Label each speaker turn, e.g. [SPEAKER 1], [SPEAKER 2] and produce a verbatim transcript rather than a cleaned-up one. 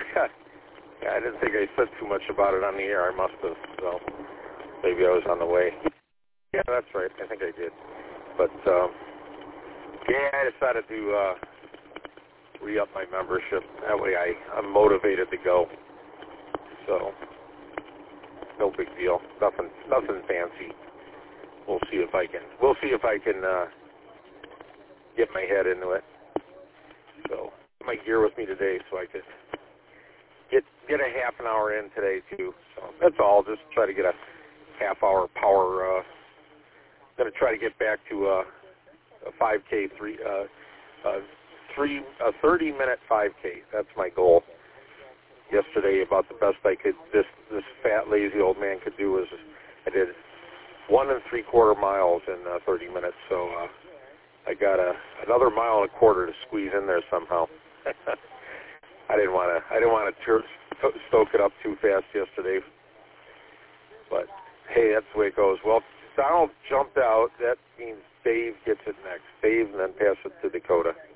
[SPEAKER 1] Yeah, I didn't think I said too much about it on the air. I must have, so maybe I was on the way. Yeah, that's right. I think I did. But, um, yeah, I decided to uh, re-up my membership. That way I, I'm motivated to go. So, no big deal. Nothing nothing fancy. We'll see if I can, we'll see if I can uh, get my head into it. So, my gear with me today so I could get get a half an hour in today, too. So, that's all. Just try to get a half-hour power. Uh, going to try to get back to uh, a five K, three, uh, uh, three, a thirty-minute five K. That's my goal. Yesterday, about the best I could, this this fat, lazy old man could do was I did one and three-quarter miles in uh, thirty minutes. So uh, I got a, another mile and a quarter to squeeze in there somehow. I didn't want to. I didn't want to stoke it up too fast yesterday. But hey, that's the way it goes. Well, Donald jumped out. That means Dave gets it next. Dave, and then pass it to Dakota.